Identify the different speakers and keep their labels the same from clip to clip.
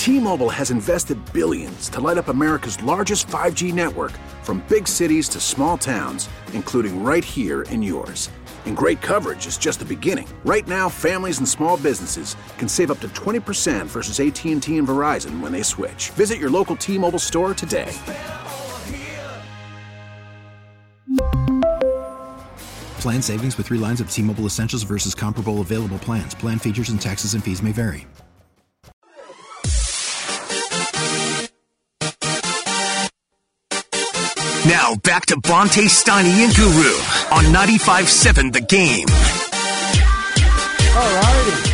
Speaker 1: T-Mobile has invested billions to light up America's largest 5G network, from big cities to small towns, including right here in yours. And great coverage is just the beginning. Right now, families and small businesses can save up to 20% versus AT&T and Verizon when they switch. Visit your local T-Mobile store today.
Speaker 2: Plan savings with 3 lines of T-Mobile Essentials versus comparable available plans. Plan features and taxes and fees may vary.
Speaker 3: Now back to Bonte, Steiny, and Guru on 95.7 The Game.
Speaker 4: All righty.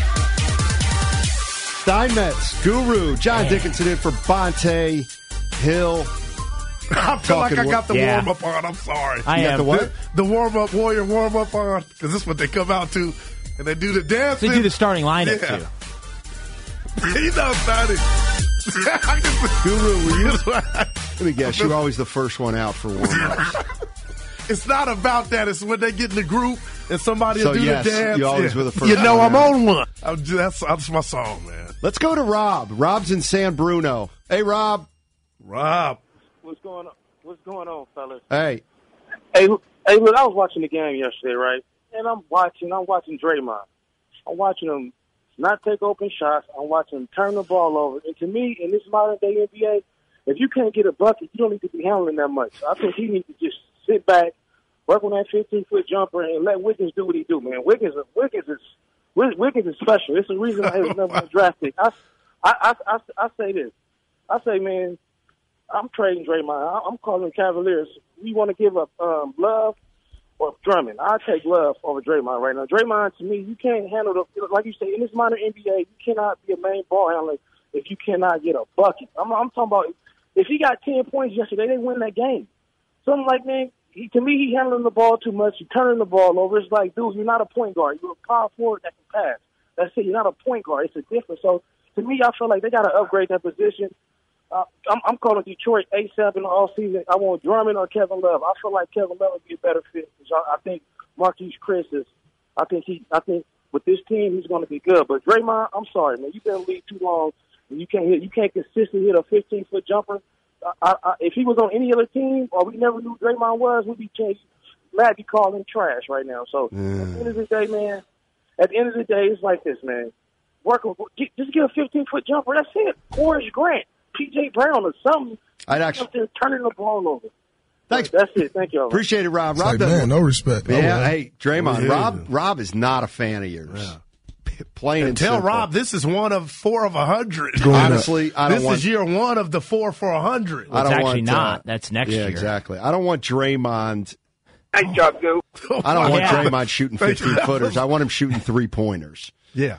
Speaker 4: Steinmetz, Guru, John Dickinson in for Bonte, Hill.
Speaker 5: I feel like I got the warm-up on. I'm sorry.
Speaker 4: I got the what?
Speaker 5: The warm-up, Warrior warm-up on, because this is what they come out to, and they do the dancing.
Speaker 6: They do the starting lineup, too.
Speaker 5: You know, Steiny.
Speaker 4: Guru, were you? Let me guess, you're always the first one out for warm-ups.
Speaker 5: It's not about that. It's when they get in the group and somebody will do the dance.
Speaker 4: You always were the first.
Speaker 5: You know,
Speaker 4: one
Speaker 5: I'm
Speaker 4: out.
Speaker 5: on one. That's my song, man.
Speaker 4: Let's go to Rob. Rob's in San Bruno. Hey, Rob.
Speaker 5: Rob.
Speaker 7: What's going on? What's going on, fellas?
Speaker 4: Hey.
Speaker 7: Hey, look, I was watching the game yesterday, right? And I'm watching Draymond. I'm watching him not take open shots. I'm watching him turn the ball over. And to me, in this modern day NBA, if you can't get a bucket, you don't need to be handling that much. I think he needs to just sit back, work on that 15-foot jumper, and let Wiggins do what he do, man. Wiggins is special. It's the reason why he was never drafted. I say this. I say, man, I'm trading Draymond. I'm calling the Cavaliers. We want to give up Love or Drummond. I take Love over Draymond right now. Draymond, to me, you can't handle like you say, in this modern NBA, you cannot be a main ball handler if you cannot get a bucket. I'm talking about if he got 10 points yesterday, they win that game. So I'm like, man, to me, he handling the ball too much. He turning the ball over. It's like, dude, you're not a point guard. You're a power forward that can pass. That's it. You're not a point guard. It's a difference. So to me, I feel like they got to upgrade that position. I'm calling Detroit ASAP in the offseason. I want Drummond or Kevin Love. I feel like Kevin Love would be a better fit. I think Marquise Chris is. I think with this team he's going to be good. But Draymond, I'm sorry, man. You've been in the league too long, and you can't consistently hit a 15-foot jumper. If he was on any other team, or we never knew Draymond was, we'd be glad to call him trash right now. So at the end of the day, man. At the end of the day, it's like this, man. Just get a 15-foot jumper. That's it. Horace Grant. P.J. Brown or something.
Speaker 4: I'd actually
Speaker 7: turning the ball over.
Speaker 4: Thanks.
Speaker 7: That's it. Thank you.
Speaker 4: Appreciate it, Rob.
Speaker 8: Rob, man, no respect.
Speaker 4: Yeah, hey, Draymond. Rob is not a fan of yours. Yeah. Plain and
Speaker 5: tell
Speaker 4: simple.
Speaker 5: Rob this is one of 4 of 100.
Speaker 4: Honestly,
Speaker 5: this is year 1 of the 4 for 100.
Speaker 6: Well, it's actually not. That's next year.
Speaker 4: Yeah, exactly. I don't want Draymond.
Speaker 7: Nice job, Go.
Speaker 4: I don't want Draymond shooting 15-footers. I want him shooting 3-pointers.
Speaker 5: Yeah.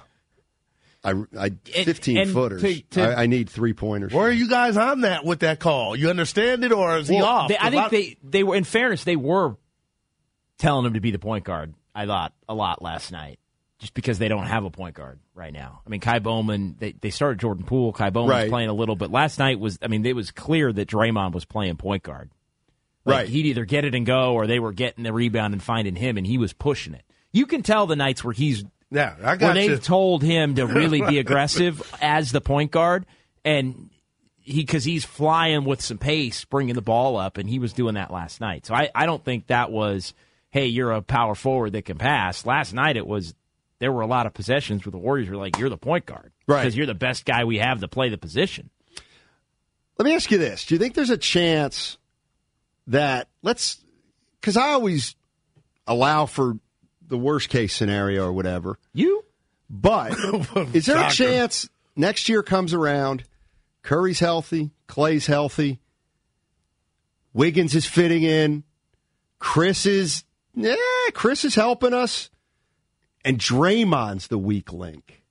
Speaker 4: 15-footers. I need 3-pointers.
Speaker 5: Where are you guys on that with that call? You understand it, or is he off?
Speaker 6: I think they were, in fairness, they were telling him to be the point guard, I thought, a lot last night, just because they don't have a point guard right now. I mean, Kai Bowman, they started Jordan Poole. Kai Bowman was playing a little, but last night it was clear that Draymond was playing point guard. Like, he'd either get it and go, or they were getting the rebound and finding him, and he was pushing it. You can tell the nights where he's where they've told him to really be aggressive as the point guard, and because he's flying with some pace, bringing the ball up, and he was doing that last night. So I don't think that was, hey, you're a power forward that can pass. Last night there were a lot of possessions where the Warriors were like, you're the point guard, because you're the best guy we have to play the position.
Speaker 4: Let me ask you this. Do you think there's a chance that because I always allow for the worst case scenario or whatever. But is there a chance next year comes around, Curry's healthy, Clay's healthy, Wiggins is fitting in, Chris is helping us, and Draymond's the weak link?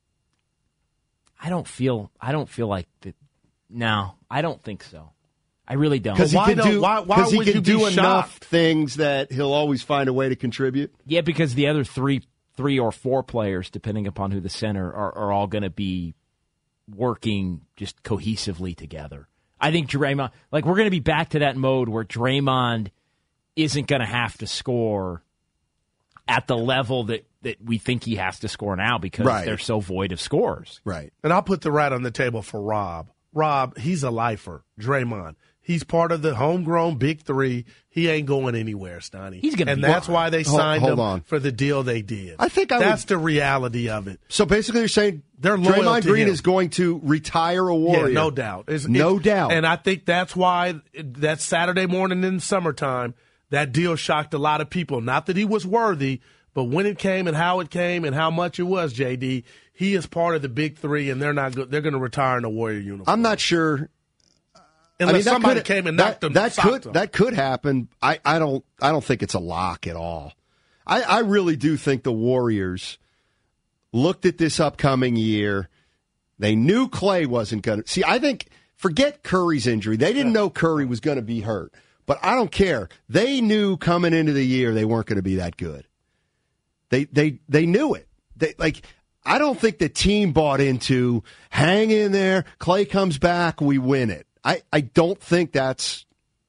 Speaker 6: I don't feel like that. No, I don't think so. I really don't.
Speaker 4: Because he
Speaker 5: would
Speaker 4: can
Speaker 5: you
Speaker 4: do
Speaker 5: be
Speaker 4: enough
Speaker 5: shocked?
Speaker 4: things that he'll always find a way to contribute.
Speaker 6: Yeah, because the other three or four players, depending upon who the center, are all going to be working just cohesively together. I think Draymond, we're going to be back to that mode where Draymond isn't going to have to score at the level that that we think he has to score now because they're so void of scores.
Speaker 4: Right.
Speaker 5: And I'll put the right on the table for Rob. Rob, he's a lifer. Draymond. He's part of the homegrown Big Three. He ain't going anywhere, Stoney.
Speaker 6: He's going to
Speaker 5: and that's why they signed him for the deal they did.
Speaker 4: I think
Speaker 5: that's the reality of it.
Speaker 4: So basically you're saying
Speaker 5: they're loyal
Speaker 4: Draymond
Speaker 5: to
Speaker 4: Green
Speaker 5: him.
Speaker 4: is going to retire a Warrior.
Speaker 5: Yeah, no doubt.
Speaker 4: No doubt.
Speaker 5: And I think that's why that Saturday morning in the summertime, that deal shocked a lot of people. Not that he was worthy, but when it came and how much it was, JD, he is part of the Big Three, and they're not good. They're going to retire in a Warrior uniform.
Speaker 4: I'm not sure.
Speaker 5: Unless somebody came and knocked them.
Speaker 4: That could happen. I don't think it's a lock at all. I really do think the Warriors looked at this upcoming year. They knew Clay wasn't going to. See, I think, forget Curry's injury. They didn't know Curry was going to be hurt. But I don't care. They knew coming into the year they weren't going to be that good. They knew it. I don't think the team bought into hang in there, Clay comes back, we win it. I don't think that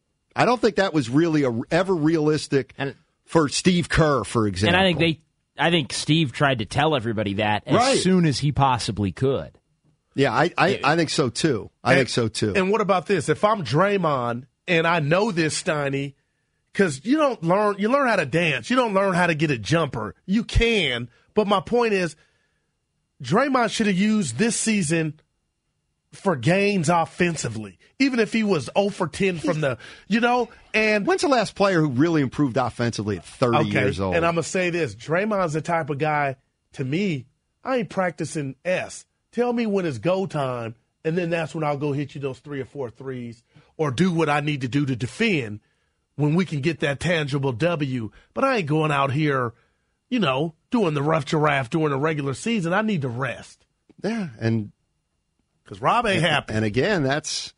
Speaker 4: was really ever realistic for Steve Kerr, for example.
Speaker 6: And I think Steve tried to tell everybody that as soon as he possibly could.
Speaker 4: Yeah, I think so too. I think so too.
Speaker 5: And what about this? If I'm Draymond and I know this, Steiny, because you learn how to dance. You don't learn how to get a jumper. You can, but my point is, Draymond should have used this season for gains offensively, even if he was 0 for 10 from the, and
Speaker 4: when's the last player who really improved offensively at 30 years old?
Speaker 5: And I'm going to say this, Draymond's the type of guy, to me, I ain't practicing S. Tell me when it's go time, and then that's when I'll go hit you those 3 or 4 threes or do what I need to do to defend when we can get that tangible W. But I ain't going out here, doing the rough giraffe during the regular season. I need to rest.
Speaker 4: Yeah, and
Speaker 5: because Rob ain't happy.
Speaker 4: And again, that's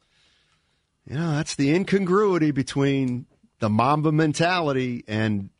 Speaker 4: the incongruity between the Mamba mentality and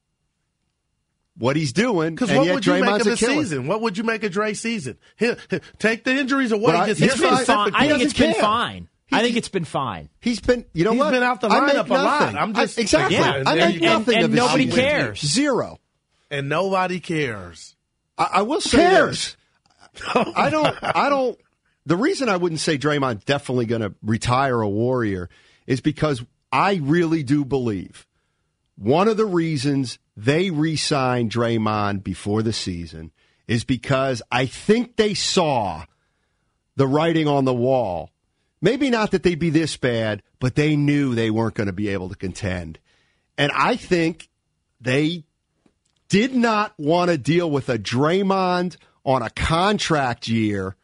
Speaker 4: what he's doing.
Speaker 5: Because what would you make of the season? What would you make of Dre's season? Take the injuries away.
Speaker 6: It's been fine. I think it's been fine. I think it's been fine.
Speaker 4: He's been,
Speaker 5: He's been out the lineup a lot. I'm just
Speaker 4: exactly. I make nothing of
Speaker 6: and nobody cares.
Speaker 4: Zero.
Speaker 5: And nobody cares.
Speaker 4: I will say this. I don't. The reason I wouldn't say Draymond's definitely going to retire a Warrior is because I really do believe one of the reasons they re-signed Draymond before the season is because I think they saw the writing on the wall. Maybe not that they'd be this bad, but they knew they weren't going to be able to contend. And I think they did not want to deal with a Draymond on a contract year,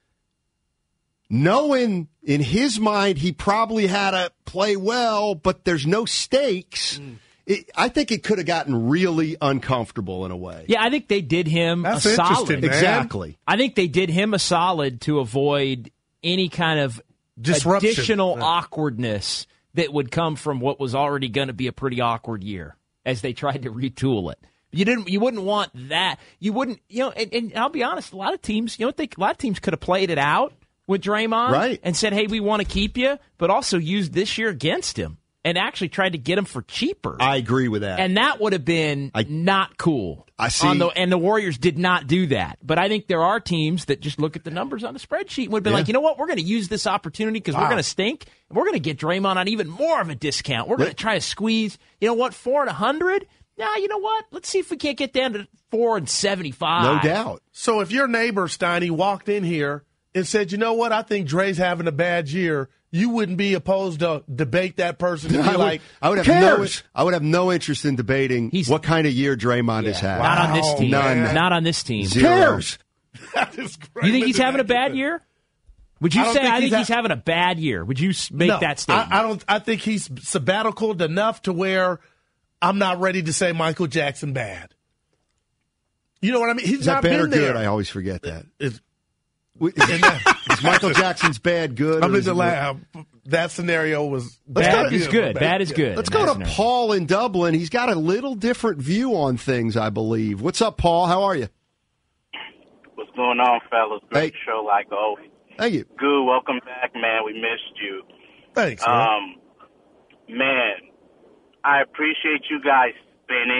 Speaker 4: knowing in his mind he probably had to play well, but there's no stakes. I think it could have gotten really uncomfortable in a way.
Speaker 6: Yeah, I think they did him a solid.
Speaker 5: Man.
Speaker 4: Exactly.
Speaker 6: I think they did him a solid to avoid any kind of
Speaker 5: disruption,
Speaker 6: additional awkwardness that would come from what was already going to be a pretty awkward year as they tried to retool it. You wouldn't want that. You wouldn't, and I'll be honest, a lot of teams, a lot of teams could have played it out with Draymond and said, hey, we want to keep you, but also used this year against him and actually tried to get him for cheaper.
Speaker 4: I agree with that.
Speaker 6: And that would have been not cool.
Speaker 4: I see.
Speaker 6: And the Warriors did not do that. But I think there are teams that just look at the numbers on the spreadsheet and would be like, you know what, we're going to use this opportunity because we're going to stink. And we're going to get Draymond on even more of a discount. We're going to try to squeeze, 4 and 100. Nah, you know what? Let's see if we can't get down to 4 and 75.
Speaker 4: No doubt.
Speaker 5: So if your neighbor, Steiny, walked in here and said, you know what, I think Dre's having a bad year, you wouldn't be opposed to debate that person and be
Speaker 4: I would have no interest in debating what kind of year Draymond has had.
Speaker 6: Not on this team.
Speaker 4: None.
Speaker 6: Not on this team.
Speaker 4: Zero.
Speaker 5: Cares? That is great.
Speaker 6: You think he's having a bad year? Would you say I think he's having a bad year? Would you make that statement?
Speaker 5: I think he's sabbaticaled enough to where I'm not ready to say Michael Jackson bad. You know what I mean? He's
Speaker 4: is that
Speaker 5: not
Speaker 4: bad
Speaker 5: been
Speaker 4: or
Speaker 5: there.
Speaker 4: good? I always forget that. Is Michael Jackson's bad good?
Speaker 5: I'm in the lab. That scenario was
Speaker 6: bad is good. Bad is good.
Speaker 4: Let's go to Paul in Dublin. He's got a little different view on things, I believe. What's up, Paul? How are you?
Speaker 8: What's going on, fellas? Great show like always.
Speaker 4: Thank you.
Speaker 8: Goo, welcome back, man. We missed you.
Speaker 5: Thanks,
Speaker 8: man. I appreciate you guys spinning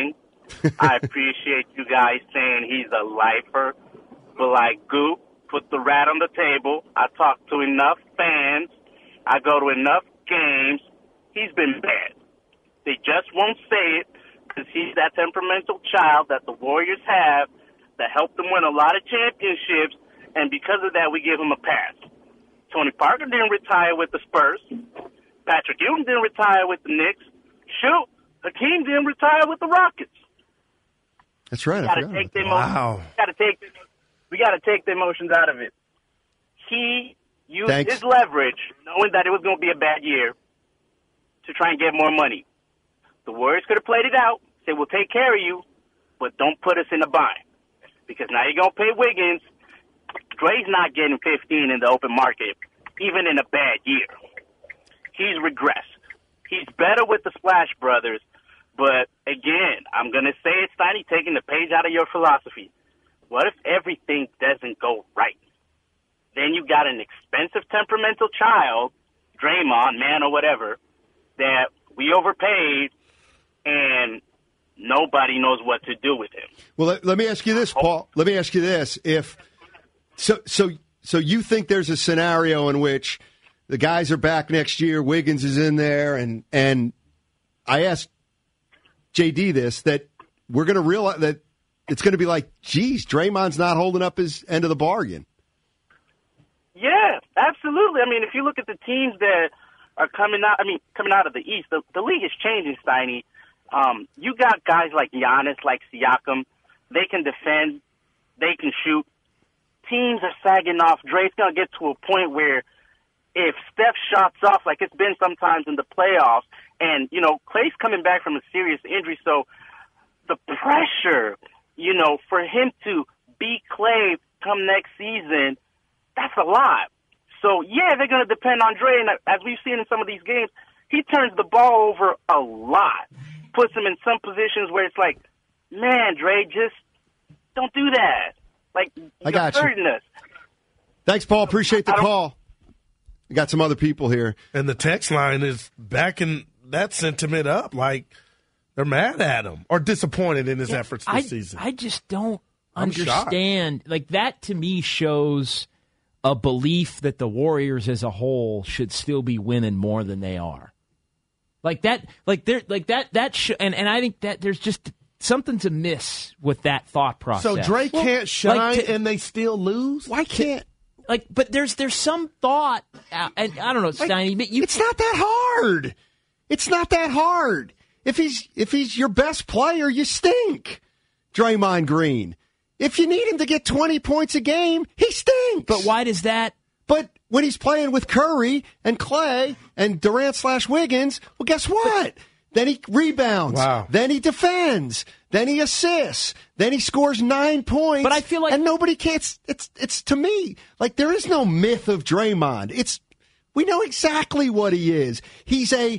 Speaker 8: I appreciate you guys saying he's a lifer, but like Goop, put the rat on the table. I talk to enough fans. I go to enough games. He's been bad. They just won't say it because he's that temperamental child that the Warriors have that helped them win a lot of championships, and because of that, we give him a pass. Tony Parker didn't retire with the Spurs. Patrick Ewing didn't retire with the Knicks. Shoot, Hakeem didn't retire with the Rockets.
Speaker 4: That's right.
Speaker 8: We got to take the emotions out of it. He used his leverage, knowing that it was going to be a bad year, to try and get more money. The Warriors could have played it out, said, we'll take care of you, but don't put us in a bind. Because now you're going to pay Wiggins. Dre's not getting 15 in the open market, even in a bad year. He's regressed. He's better with the Splash Brothers, but again, I'm going to say it's Steiny taking the page out of your philosophy. What if everything doesn't go right? Then you got an expensive temperamental child, Draymond, man or whatever, that we overpaid, and nobody knows what to do with him.
Speaker 4: Well, let me ask you this, Paul. Let me ask you this. So you think there's a scenario in which the guys are back next year, Wiggins is in there, and I asked JD this, that we're going to realize that it's going to be like, geez, Draymond's not holding up his end of the bargain.
Speaker 8: Yeah, absolutely. I mean, if you look at the teams that are coming out of the East, the league is changing, Steiny. You got guys like Giannis, like Siakam. They can defend. They can shoot. Teams are sagging off. Dre's going to get to a point where if Steph shots off, like it's been sometimes in the playoffs, and, you know, Clay's coming back from a serious injury, so the pressure, you know, for him to beat Clay come next season, that's a lot. So, yeah, they're going to depend on Dre, and as we've seen in some of these games, he turns the ball over a lot, puts him in some positions where it's like, man, Dre, just don't do that. Like, you're hurting us.
Speaker 4: Thanks, Paul. Appreciate the call. We got some other people here.
Speaker 5: And the text line is backing that sentiment up. Like, they're mad at him or disappointed in his efforts this season.
Speaker 6: I just don't understand. Shocked. Like, that to me shows a belief that the Warriors as a whole should still be winning more than they are. And I think that there's just something's amiss with that thought process.
Speaker 5: So Dre can't shine and they still lose?
Speaker 4: Why can't?
Speaker 6: But there's some thought, and I don't know, Steiny.
Speaker 4: It's not that hard. It's not that hard. If he's your best player, you stink, Draymond Green. If you need him to get 20 points a game, he stinks.
Speaker 6: But why does that?
Speaker 4: But when he's playing with Curry and Clay and Durant/Wiggins, well, guess what? Then he rebounds.
Speaker 5: Wow.
Speaker 4: Then he defends. Then he assists. Then he scores 9 points.
Speaker 6: But I feel like,
Speaker 4: and nobody can't. It's to me like there is no myth of Draymond. We know exactly what he is. He's a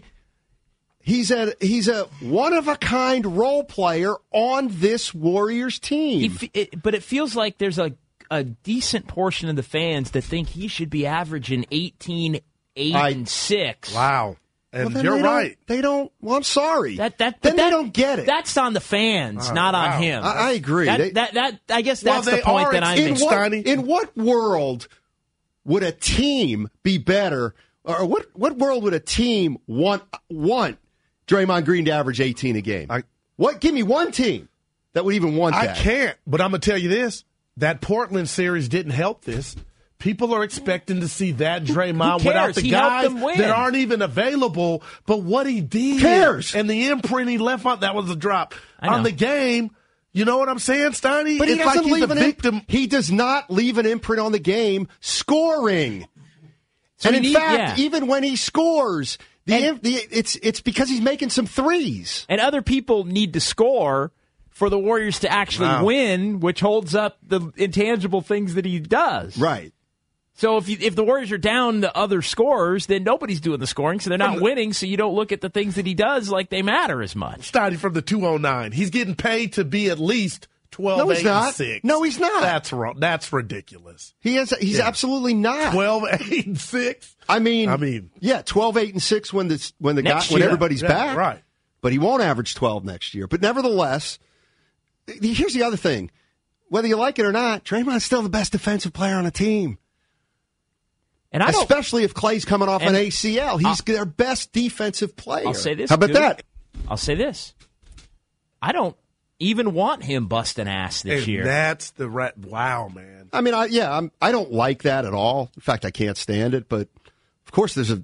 Speaker 4: one of a kind role player on this Warriors team.
Speaker 6: But it feels like there's a decent portion of the fans that think he should be averaging 18, 8, and 6.
Speaker 5: Wow. And you're right.
Speaker 4: They don't. Well, I'm sorry. They don't get it.
Speaker 6: That's on the fans, not on him.
Speaker 4: I agree.
Speaker 6: I guess that's the point that I'm making.
Speaker 4: In what world would a team be better, or what world would a team want Draymond Green to average 18 a game? Give me one team that would even want that.
Speaker 5: I can't. But I'm gonna tell you this: that Portland series didn't help this. People are expecting to see that Draymond without the guys that aren't even available. But what he did,
Speaker 4: cares,
Speaker 5: and the imprint he left on, that was a drop on the game. You know what I'm saying, Steiny?
Speaker 4: But
Speaker 5: it's like he's a victim.
Speaker 4: He does not leave an imprint on the game scoring. So and in fact, even when he scores, it's because he's making some threes.
Speaker 6: And other people need to score for the Warriors to actually win, which holds up the intangible things that he does.
Speaker 4: Right.
Speaker 6: So if the Warriors are down to other scorers, then nobody's doing the scoring, so they're not winning, so you don't look at the things that he does like they matter as much.
Speaker 5: Starting from the 209. He's getting paid to be at least 12, 8, and 6.
Speaker 4: No, he's not.
Speaker 5: That's wrong. That's ridiculous.
Speaker 4: He's absolutely not.
Speaker 5: 12, 8, and 6?
Speaker 4: I mean, 12, 8, and 6 when everybody's back.
Speaker 5: Right.
Speaker 4: But he won't average 12 next year. But nevertheless, here's the other thing. Whether you like it or not, Draymond's still the best defensive player on the team.
Speaker 6: And
Speaker 4: especially if Clay's coming off an ACL. He's their best defensive player.
Speaker 6: I'll say this.
Speaker 4: How about that?
Speaker 6: I'll say this. I don't even want him busting ass this year.
Speaker 5: That's the right. Wow, man.
Speaker 4: I mean, I don't like that at all. In fact, I can't stand it. But of course, that's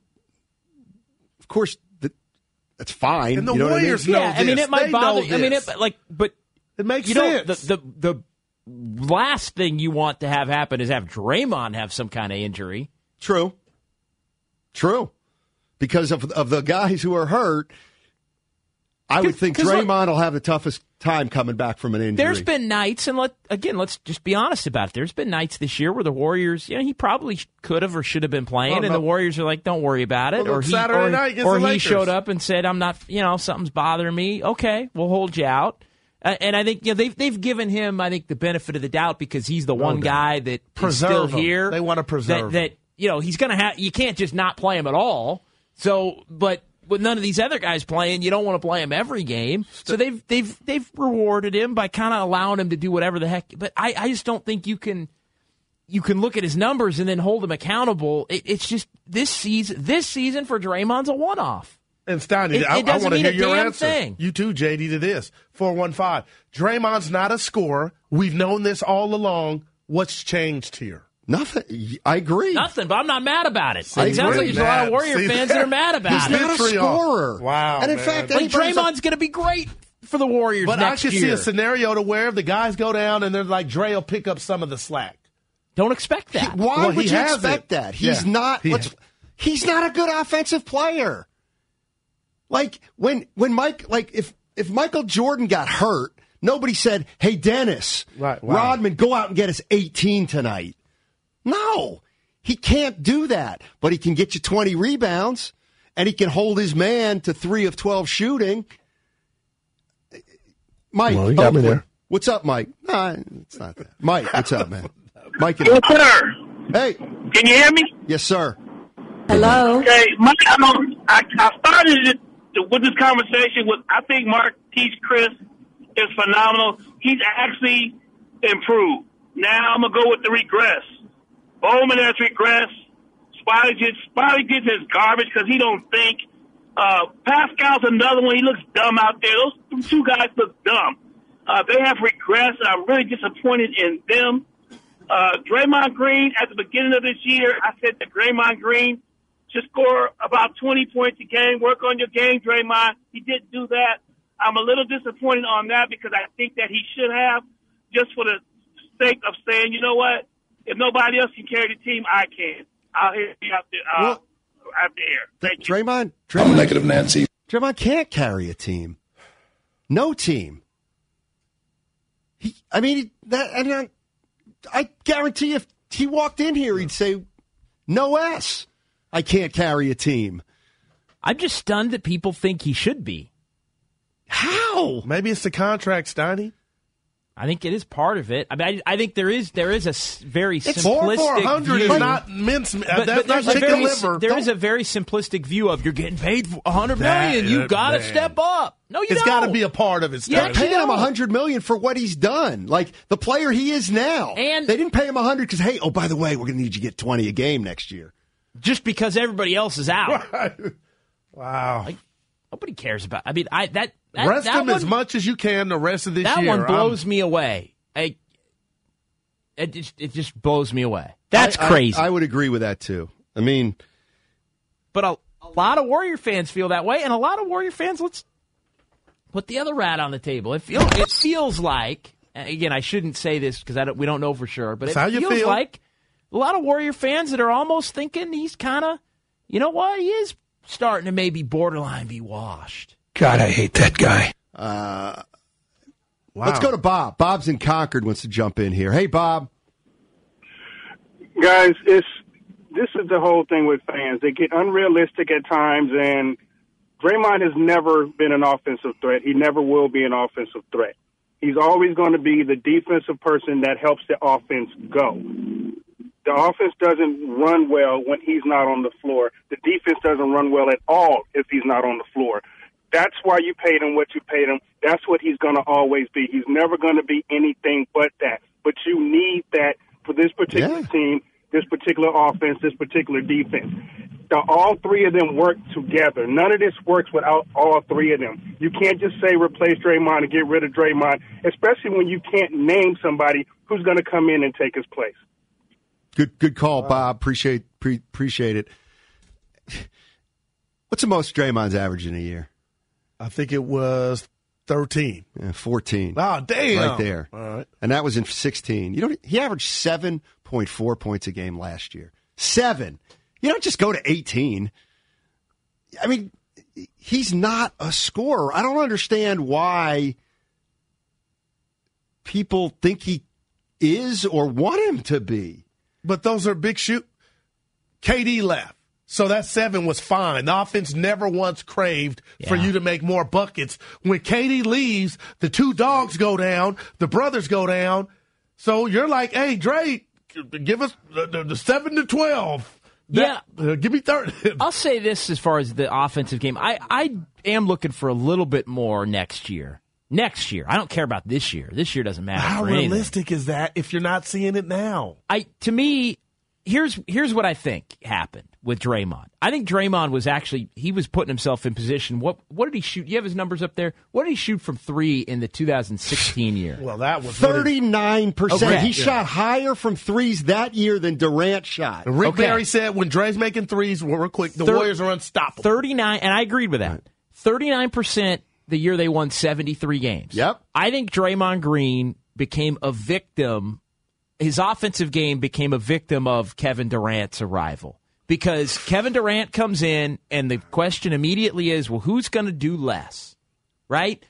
Speaker 4: fine.
Speaker 5: And the Warriors know this.
Speaker 6: I mean, it might
Speaker 5: they
Speaker 6: bother.
Speaker 5: Know
Speaker 6: I mean,
Speaker 5: this.
Speaker 6: but
Speaker 5: it makes
Speaker 6: sense.
Speaker 5: sense.
Speaker 6: The last thing you want to have happen is have Draymond have some kind of injury.
Speaker 4: True. Because of the guys who are hurt, I would think Draymond will have the toughest time coming back from an injury.
Speaker 6: There's been nights, and let's just be honest about it. There's been nights this year where the Warriors, he probably could have or should have been playing, and the Warriors are like, don't worry about it.
Speaker 5: Well,
Speaker 6: he showed up and said, I'm not, something's bothering me. Okay, we'll hold you out. And I think they've given him, I think, the benefit of the doubt because he's the one guy that is still here.
Speaker 5: They want to preserve him.
Speaker 6: He's going to have. You can't just not play him at all. So, but with none of these other guys playing, you don't want to play him every game. So they've rewarded him by kind of allowing him to do whatever the heck. But I just don't think you can look at his numbers and then hold him accountable. It's just this season for Draymond's a one-off.
Speaker 5: And Steiny, I want to hear your answer. Thing. You too, JD, to this. 415. Draymond's not a scorer. We've known this all along. What's changed here?
Speaker 4: Nothing. I agree.
Speaker 6: Nothing, but I'm not mad about it. It sounds like there's a lot of Warrior fans that are mad about it.
Speaker 4: He's not a scorer.
Speaker 5: Wow.
Speaker 4: And in fact,
Speaker 6: Draymond's going to be great for the Warriors next year.
Speaker 5: But I could see a scenario to where the guys go down and they're like, Dre will pick up some of the slack.
Speaker 6: Don't expect that.
Speaker 4: Why would you expect that? He's not. He's not a good offensive player. Like when Mike, if Michael Jordan got hurt, nobody said, "Hey Dennis, Rodman, go out and get us 18 tonight." No, he can't do that. But he can get you 20 rebounds, and he can hold his man to 3 of 12 shooting. Mike,
Speaker 5: well, you got me there.
Speaker 4: What's up, Mike? Nah, it's not that. Mike, what's up, man? Mike,
Speaker 9: yes, sir.
Speaker 4: Hey,
Speaker 9: can you hear me?
Speaker 4: Yes, sir.
Speaker 10: Hello.
Speaker 9: Okay, Mike. I started with this conversation with. I think Marquise Chris is phenomenal. He's actually improved. Now I'm gonna go with the regress. Bowman has regressed. Spotty gets his garbage because he don't think. Pascal's another one. He looks dumb out there. Those two guys look dumb. They have regressed. I'm really disappointed in them. Draymond Green, at the beginning of this year, I said that Draymond Green should score about 20 points a game. Work on your game, Draymond. He didn't do that. I'm a little disappointed on that because I think that he should have, just for the sake of saying, you know what? If nobody else can carry the team, I can. I'll hear you out there. Out there. Thank you.
Speaker 4: Draymond,
Speaker 11: I'm negative Nancy.
Speaker 4: Draymond can't carry a team. No team. I guarantee if he walked in here, he'd say, "No S. I can't carry a team."
Speaker 6: I'm just stunned that people think he should be.
Speaker 4: How?
Speaker 5: Maybe it's the contract, Steiny.
Speaker 6: I think it is part of it. I mean, I think there is a very simplistic
Speaker 5: 400
Speaker 6: view.
Speaker 5: is not mince.
Speaker 6: But there is a very simplistic view of you're getting paid $100 million. You've got to step up. No, you don't.
Speaker 5: It's got to be a part of it.
Speaker 4: They're paying him $100 million for what he's done, like the player he is now.
Speaker 6: And
Speaker 4: they didn't pay him $100 because, hey, by the way, we're going to need you to get 20 a game next year,
Speaker 6: just because everybody else is out.
Speaker 5: Right. Wow.
Speaker 6: Nobody cares about. I mean,
Speaker 5: rest him as much as you can the rest of this year.
Speaker 6: That one blows me away. It just blows me away. That's crazy.
Speaker 4: I would agree with that too. I mean,
Speaker 6: but a lot of Warrior fans feel that way, and a lot of Warrior fans. Let's put the other rat on the table. It feels like, again, I shouldn't say this because we don't know for sure, but
Speaker 5: That's
Speaker 6: it feels like a lot of Warrior fans that are almost thinking he's kind of, you know what, he is starting to maybe borderline be washed.
Speaker 11: God, I hate that guy.
Speaker 4: Wow. Let's go to Bob. Bob's in Concord, wants to jump in here. Hey, Bob.
Speaker 12: Guys, this is the whole thing with fans. They get unrealistic at times, and Draymond has never been an offensive threat. He never will be an offensive threat. He's always going to be the defensive person that helps the offense go. The offense doesn't run well when he's not on the floor. The defense doesn't run well at all if he's not on the floor. That's why you paid him what you paid him. That's what he's going to always be. He's never going to be anything but that. But you need that for this particular team, this particular offense, this particular defense. All three of them work together. None of this works without all three of them. You can't just say replace Draymond and get rid of Draymond, especially when you can't name somebody who's going to come in and take his place.
Speaker 4: Good call, Bob. Appreciate it. What's the most Draymond's average in a year?
Speaker 5: I think it was 13.
Speaker 4: 14.
Speaker 5: Oh, damn.
Speaker 4: Right there.
Speaker 5: All right.
Speaker 4: And that was in 16. He averaged 7.4 points a game last year. 7. You don't just go to 18. I mean, he's not a scorer. I don't understand why people think he is or want him to be.
Speaker 5: But those are big shoot. KD left. So that 7 was fine. The offense never once craved for you to make more buckets. When KD leaves, the two dogs go down, the brothers go down. So you're like, hey, Dre, give us the 7 to 12. Give me 30.
Speaker 6: I'll say this as far as the offensive game. I am looking for a little bit more next year. Next year. I don't care about this year. This year doesn't matter.
Speaker 5: How realistic is that if you're not seeing it now?
Speaker 6: To me, here's what I think happened with Draymond. I think Draymond was he was putting himself in position. What did he shoot? You have his numbers up there. What did he shoot from 3 in the 2016 year?
Speaker 5: Well, that was
Speaker 4: 39%.
Speaker 6: Okay.
Speaker 4: He shot higher from threes that year than Durant shot.
Speaker 5: Rick Barry said when Dre's making threes, real quick, the Warriors are unstoppable.
Speaker 6: 39, and I agreed with that. 39% the year they won 73 games.
Speaker 4: Yep.
Speaker 6: I think Draymond Green became a victim. His offensive game became a victim of Kevin Durant's arrival. Because Kevin Durant comes in, and the question immediately is, well, who's going to do less? Right?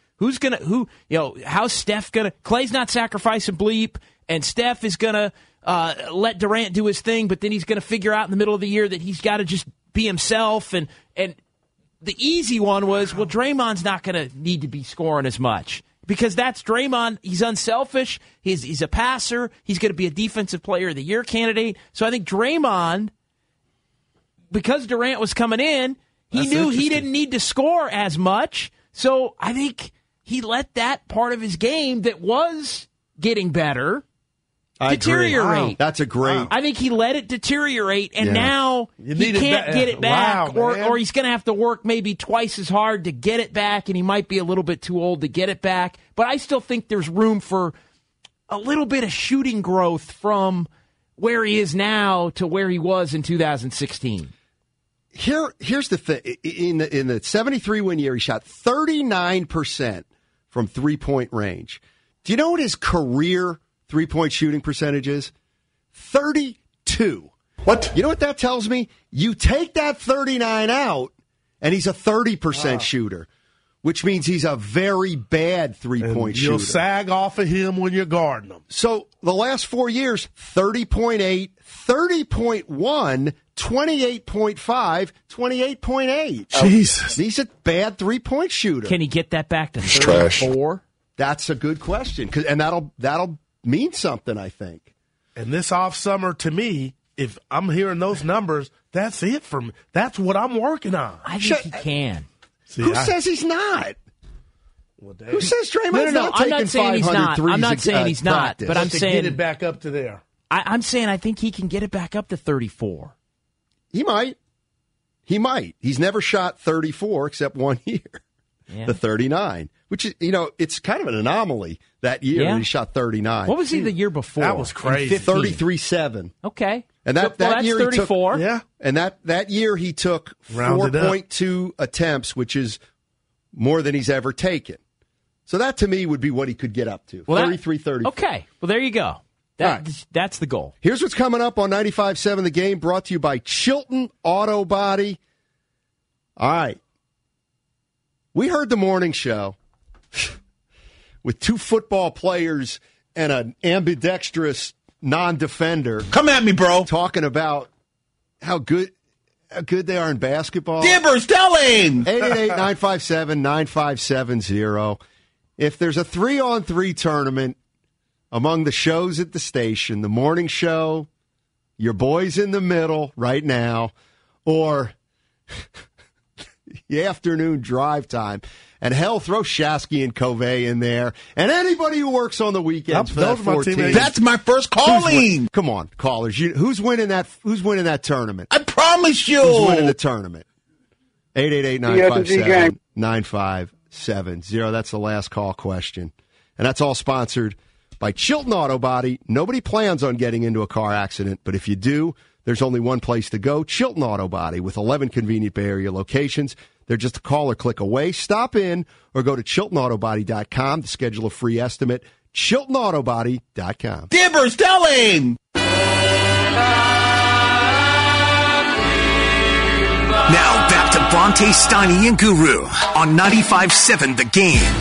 Speaker 6: How's Steph going to? Clay's not sacrificing bleep, and Steph is going to let Durant do his thing, but then he's going to figure out in the middle of the year that he's got to just be himself. And the easy one was, well, Draymond's not going to need to be scoring as much. Because that's Draymond. He's unselfish. He's a passer. He's going to be a defensive player of the year candidate. So I think Draymond, because Durant was coming in, he knew he didn't need to score as much. So I think he let that part of his game that was getting better deteriorate.
Speaker 4: Wow. That's a great.
Speaker 6: I think he let it deteriorate, and now he can't get it back, or he's going to have to work maybe twice as hard to get it back, and he might be a little bit too old to get it back. But I still think there's room for a little bit of shooting growth from where he is now to where he was in 2016.
Speaker 4: Here's the thing. In the 73 win year, he shot 39% from 3-point range. Do you know what his career 3-point shooting percentage is? 32.
Speaker 5: What?
Speaker 4: You know what that tells me? You take that 39 out, and he's a 30% shooter, which means he's a very bad 3-point shooter.
Speaker 5: You'll sag off of him when you're guarding him.
Speaker 4: So the last 4 years, 30.8, 30.1, 28.5, 28.8.
Speaker 5: Jesus.
Speaker 4: He's a bad 3-point shooter.
Speaker 6: Can he get that back to 34?
Speaker 4: That's a good question, and that'll mean something, I think.
Speaker 5: And this off summer, to me, if I'm hearing those numbers, that's it for me. That's what I'm working on.
Speaker 6: I think he can.
Speaker 4: See, Who says he's not?
Speaker 5: Well,
Speaker 4: who says Draymond's not taking 500 threes?
Speaker 6: I'm not saying he's not, but I'm saying
Speaker 5: get it back up to there.
Speaker 6: I'm saying I think he can get it back up to 34.
Speaker 4: He might. He's never shot 34 except 1 year.
Speaker 6: Yeah.
Speaker 4: The 39, which is, it's kind of an anomaly that year when he shot 39.
Speaker 6: What was he the year before?
Speaker 5: That was crazy.
Speaker 4: 33.7.
Speaker 6: Okay.
Speaker 4: And that year
Speaker 6: 34.
Speaker 4: He took, and that year he took 4.2 attempts, which is more than he's ever taken. So that to me would be what he could get up to. 33-34.
Speaker 6: Okay. Well, there you go. That's the goal.
Speaker 4: Here's what's coming up on 95.7 The Game, brought to you by Chilton Auto Body. All right. We heard the morning show with 2 football players and an ambidextrous non-defender.
Speaker 11: Come at me, bro.
Speaker 4: Talking about how good they are in basketball.
Speaker 11: Dibbers, tell him.
Speaker 4: 888-957-9570. If there's a 3-on-3 tournament among the shows at the station, the morning show, your boys in the middle right now, or the afternoon drive time. And hell, throw Shasky and Covey in there. And anybody who works on the weekends for that 14.
Speaker 11: That's my first calling.
Speaker 4: Come on, callers. Who's winning that tournament?
Speaker 11: I promise you.
Speaker 4: Who's winning the tournament? 888-957-9570. That's the last call question. And that's all sponsored by Chilton Auto Body. Nobody plans on getting into a car accident, but if you do, there's only one place to go, Chilton Auto Body, with 11 convenient Bay Area locations. They're just a call or click away. Stop in or go to ChiltonAutoBody.com to schedule a free estimate. ChiltonAutoBody.com.
Speaker 11: Dibbers, tell him!
Speaker 3: Now back to Bonte, Steiny, and Guru on 95.7 The Game.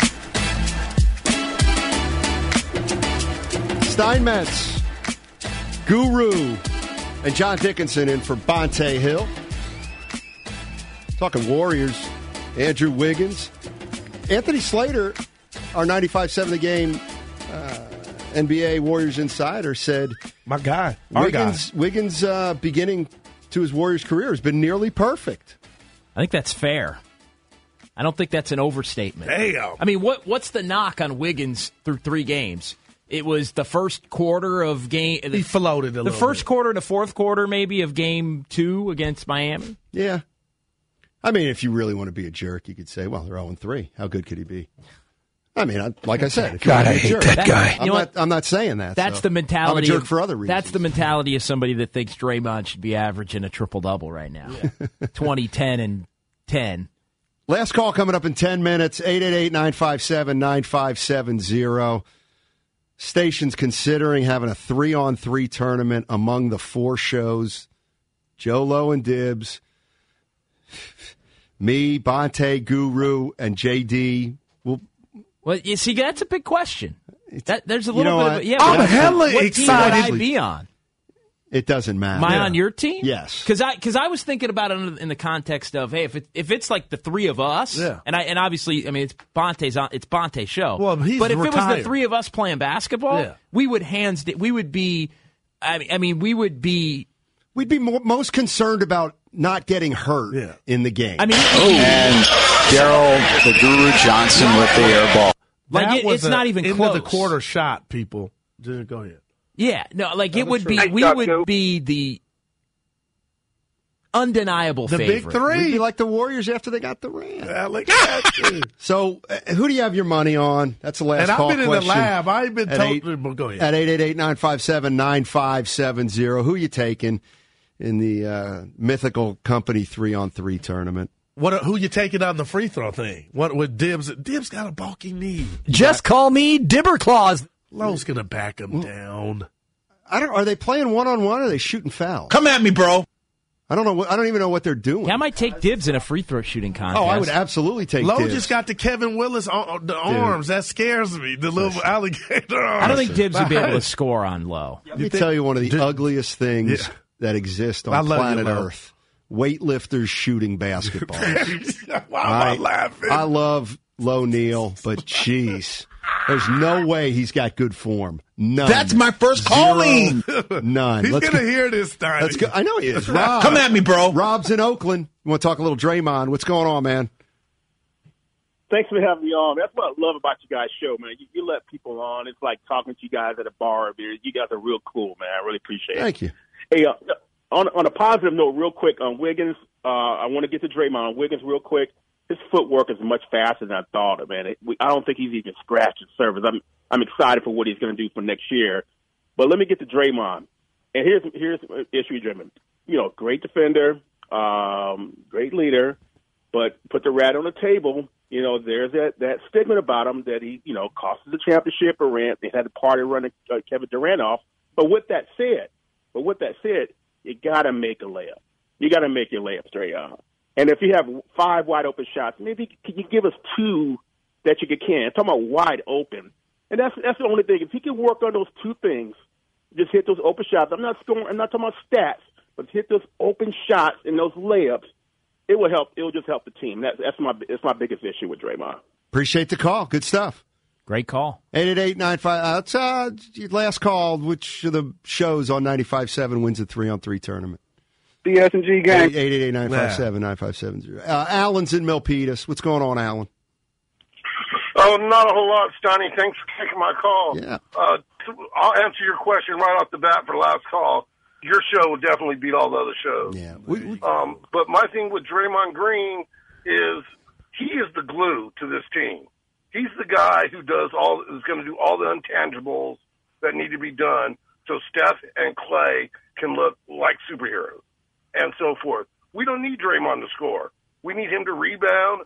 Speaker 4: Steinmetz, Guru, and John Dickinson in for Bonte Hill. Talking Warriors, Andrew Wiggins. Anthony Slater, our 95.7 The Game NBA Warriors insider, said,
Speaker 5: my guy,
Speaker 4: Wiggins beginning to his Warriors career has been nearly perfect.
Speaker 6: I think that's fair. I don't think that's an overstatement.
Speaker 5: Damn.
Speaker 6: I mean, what's the knock on Wiggins through 3 games? It was the first quarter of game.
Speaker 5: He floated a little bit.
Speaker 6: The first quarter to fourth quarter, maybe, of game 2 against Miami.
Speaker 4: Yeah. I mean, if you really want to be a jerk, you could say, well, they're 0-3. How good could he be? I mean, like I said,
Speaker 11: God, I hate that guy.
Speaker 4: I'm not saying that.
Speaker 6: That's the mentality.
Speaker 4: I'm a jerk for other reasons.
Speaker 6: That's the mentality of somebody that thinks Draymond should be averaging a triple-double right now. Yeah. 20, 10, and 10.
Speaker 4: Last call coming up in 10 minutes, 888-957-9570. Station's considering having a 3-on-3 tournament among the 4 shows. Joe Lowe and Dibbs, me, Bonte, Guru, and JD.
Speaker 6: Well, you see, that's a big question. There's a little bit of it. Yeah,
Speaker 5: I'm hella excited.
Speaker 6: What team would I be on?
Speaker 4: It doesn't matter.
Speaker 6: Am I on your team?
Speaker 4: Yes.
Speaker 6: Because I was thinking about it in the context of, hey, if it's like the 3 of us, and obviously, I mean, it's Bonte's show.
Speaker 5: Well, he's
Speaker 6: but if
Speaker 5: retired.
Speaker 6: it was the 3 of us playing basketball, we would be.
Speaker 4: We'd be most concerned about not getting hurt in the game.
Speaker 6: I mean,
Speaker 10: and Daryl the Guru Johnson with the air ball.
Speaker 6: Like it's not even close.
Speaker 5: Into the quarter shot, people. Just go ahead.
Speaker 6: Yeah, no, like it would be. We would be the undeniable favorite.
Speaker 5: Big 3.
Speaker 4: We'd be like the Warriors after they got Durant. So, who do you have your money on? That's the last call question.
Speaker 5: And I've been in the lab. I've been told. Go ahead.
Speaker 4: At 888-957-9570. Who are you taking in the mythical company 3-on-3 tournament?
Speaker 5: Who you taking on the free throw thing? What with Dibbs? Dibbs got a bulky knee.
Speaker 13: Just call me Dibber Claus.
Speaker 5: Lowe's gonna back him down.
Speaker 4: Are they playing 1-on-1 or are they shooting fouls?
Speaker 11: Come at me, bro.
Speaker 4: I don't know. I don't even know what they're doing.
Speaker 6: Yeah, I might take Dibbs in a free throw shooting contest.
Speaker 4: Oh, I would absolutely take
Speaker 5: Lowe
Speaker 4: Dibbs.
Speaker 5: just got the Kevin Willis arms. That scares me. The little alligator arms.
Speaker 6: I don't think Dibbs would be able to score on Lowe.
Speaker 4: Let me tell you one of the ugliest things that exist on planet Earth. Weightlifters shooting basketball.
Speaker 5: Why am I laughing?
Speaker 4: I love Low Neal, but jeez, there's no way he's got good form. None.
Speaker 11: That's my first calling.
Speaker 4: None.
Speaker 5: He's going to hear this time.
Speaker 4: Let's go. I know he is. Rob,
Speaker 11: come at me, bro.
Speaker 4: Rob's in Oakland. You want to talk a little Draymond? What's going on, man?
Speaker 14: Thanks for having me on. That's what I love about you guys' show, man. You let people on. It's like talking to you guys at a bar. You guys are real cool, man. I really appreciate it.
Speaker 4: Thank you.
Speaker 14: Hey, on a positive note, real quick, on Wiggins, I want to get to Draymond. On Wiggins, real quick, his footwork is much faster than I thought, man. I don't think he's even scratched the surface. I'm excited for what he's going to do for next year. But let me get to Draymond. And here's the issue with Draymond. Great defender, great leader, but put the rat on the table. There's that stigma about him that he, cost us the championship. They had a party running Kevin Durant off. But with that said, you got to make a layup. You got to make your layups, Draymond. And if you have 5 wide open shots, maybe can you give us 2 that you can? I'm talking about wide open. And that's the only thing. If he can work on those 2 things, just hit those open shots. I'm not talking about stats, but hit those open shots and those layups. It will help. It will just help the team. That's my biggest issue with Draymond.
Speaker 4: Appreciate the call. Good stuff.
Speaker 6: Great call.
Speaker 4: 888-95. Last call. Which of the shows on 95.7 wins the 3-on-3 tournament?
Speaker 12: the S&G gang.
Speaker 4: 888-957-9570. Alan's in Milpitas. What's going on, Alan?
Speaker 15: Oh, not a whole lot, Stoney. Thanks for taking my call.
Speaker 4: Yeah.
Speaker 15: I'll answer your question right off the bat for last call. Your show will definitely beat all the other shows.
Speaker 4: Yeah.
Speaker 15: But my thing with Draymond Green is he is the glue to this team. He's the guy who is going to do all the intangibles that need to be done so Steph and Clay can look like superheroes and so forth. We don't need Draymond to score. We need him to rebound,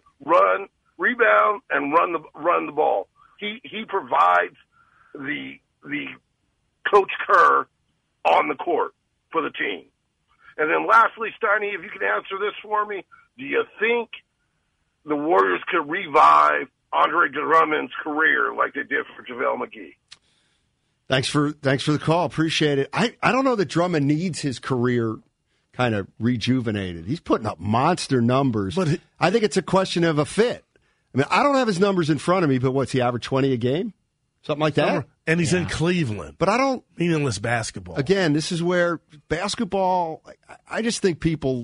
Speaker 15: and run the ball. He provides the Coach Kerr on the court for the team. And then lastly, Steiny, if you can answer this for me, do you think the Warriors could revive Andre Drummond's career like they did for JaVale McGee?
Speaker 4: Thanks for the call. Appreciate it. I don't know that Drummond needs his career kind of rejuvenated. He's putting up monster numbers. But I think it's a question of a fit. I mean, I don't have his numbers in front of me, but what's he average 20 a game? Something like that?
Speaker 5: And he's in Cleveland.
Speaker 4: But I don't...
Speaker 5: Meaningless basketball.
Speaker 4: Again, this is where basketball... I just think people...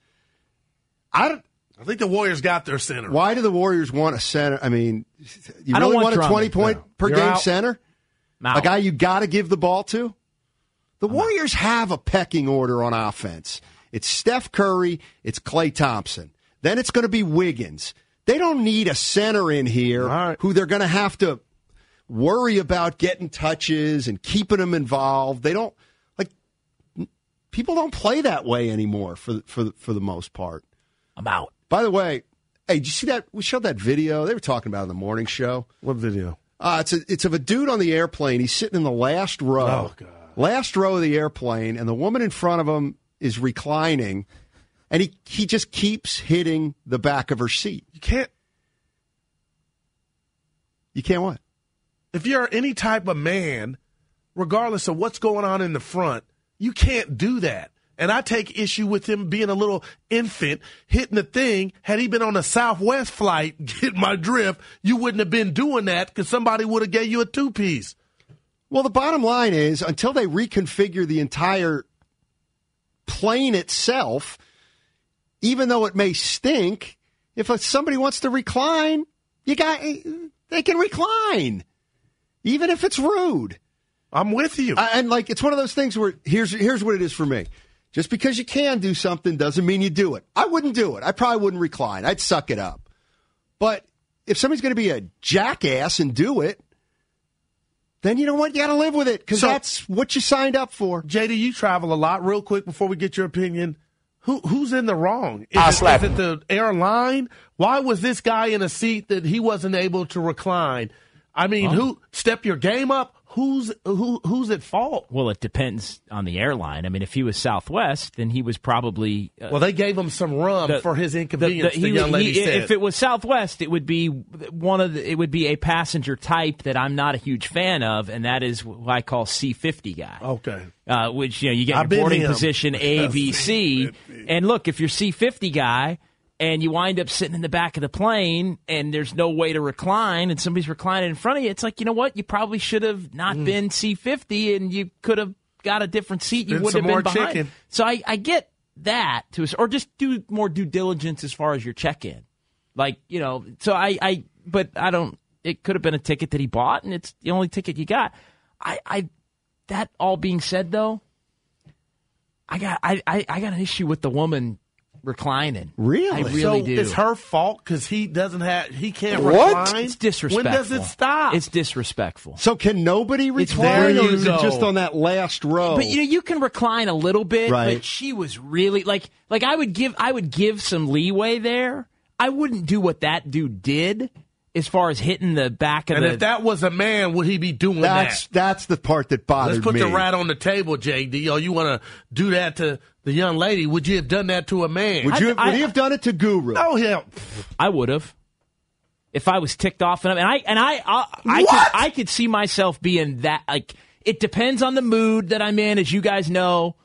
Speaker 5: I think the Warriors got their center.
Speaker 4: Why do the Warriors want a center? I mean, you really want a 20-point per game center? A guy you got to give the ball to? The Warriors have a pecking order on offense. It's Steph Curry. It's Klay Thompson. Then it's going to be Wiggins. They don't need a center in here who they're going to have to worry about getting touches and keeping them involved. They don't people don't play that way anymore for the most part.
Speaker 6: I'm out.
Speaker 4: By the way, hey, did you see that? We showed that video. They were talking about it on the morning show.
Speaker 5: What video?
Speaker 4: It's of a dude on the airplane. He's sitting in the last row.
Speaker 5: Oh, God.
Speaker 4: Last row of the airplane, and the woman in front of him is reclining, and he just keeps hitting the back of her seat.
Speaker 5: You can't
Speaker 4: what?
Speaker 5: If you're any type of man, regardless of what's going on in the front, you can't do that. And I take issue with him being a little infant, hitting the thing. Had he been on a Southwest flight, get my drift, you wouldn't have been doing that because somebody would have gave you a two-piece.
Speaker 4: Well, the bottom line is, until they reconfigure the entire plane itself, even though it may stink, if somebody wants to recline, they can recline, even if it's rude.
Speaker 5: I'm with you.
Speaker 4: And it's one of those things where here's what it is for me. Just because you can do something doesn't mean you do it. I wouldn't do it. I probably wouldn't recline. I'd suck it up. But if somebody's going to be a jackass and do it, then you know what? You got to live with it because that's what you signed up for.
Speaker 5: JD, you travel a lot. Real quick before we get your opinion, who's in the wrong? Is it the airline? Why was this guy in a seat that he wasn't able to recline? I mean, who step your game up? Who's at fault?
Speaker 6: Well, it depends on the airline. I mean, if he was Southwest, then he was probably...
Speaker 5: well, they gave him some rum for his inconvenience, the young lady said.
Speaker 6: If it was Southwest, it would be it would be a passenger type that I'm not a huge fan of, and that is what I call C-50 guy.
Speaker 5: Okay.
Speaker 6: Which, you get your boarding position A, B, C. And look, if you're C-50 guy... and you wind up sitting in the back of the plane and there's no way to recline and somebody's reclining in front of you, it's like, you know what? You probably should have not been C-50 and you could have got a different seat. You would have been behind.
Speaker 5: Chicken.
Speaker 6: So I get that, or just do more due diligence as far as your check-in. But I don't, it could have been a ticket that he bought and it's the only ticket you got. That all being said, though, I got an issue with the woman reclining.
Speaker 4: Really?
Speaker 6: I really do.
Speaker 5: It's her fault because he can't recline?
Speaker 6: It's disrespectful.
Speaker 5: When does it stop?
Speaker 6: It's disrespectful.
Speaker 4: So can nobody recline, or is it just on that last row?
Speaker 6: But you can recline a little bit,
Speaker 4: right.
Speaker 6: But she was really like I would give some leeway there. I wouldn't do what that dude did as far as hitting the back of
Speaker 5: and if that was a man, would he be doing that?
Speaker 4: That's the part that bothered me.
Speaker 5: Let's put the rat on the table, JD. Oh, you want to do that to the young lady? Would you have done that to a man?
Speaker 4: Would he have done it to Guru?
Speaker 5: Oh, yeah.
Speaker 6: I would have. If I was ticked off, I could see myself being that. Like, it depends on the mood that I'm in, as you guys know.